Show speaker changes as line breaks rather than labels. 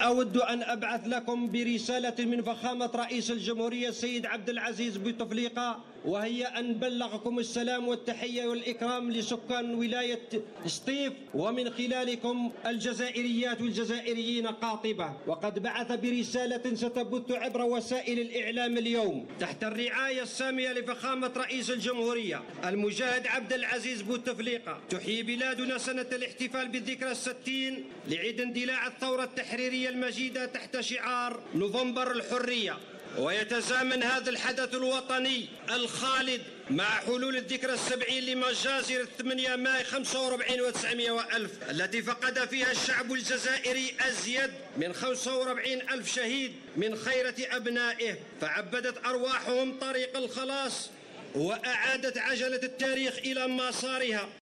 أود أن أبعث لكم برسالة من فخامة رئيس الجمهورية السيد عبد العزيز بوتفليقة، وهي أن بلغكم السلام والتحية والإكرام لسكان ولاية سطيف، ومن خلالكم الجزائريات والجزائريين قاطبة. وقد بعث برسالة ستبث عبر وسائل الإعلام اليوم تحت الرعاية السامية لفخامة رئيس الجمهورية المجاهد عبد العزيز بوتفليقة. تحيي بلادنا سنة الاحتفال بالذكرى 60 لعيد اندلاع الثورة التحريرية المجيدة تحت شعار نوفمبر الحرية، ويتزامن هذا الحدث الوطني الخالد مع حلول الذكرى 70 لمجازر 8 ماي 45 و900 وألف التي فقد فيها الشعب الجزائري أزيد من 45 ألف شهيد من خيرة أبنائه، فعبدت أرواحهم طريق الخلاص وأعادت عجلة التاريخ إلى مسارها.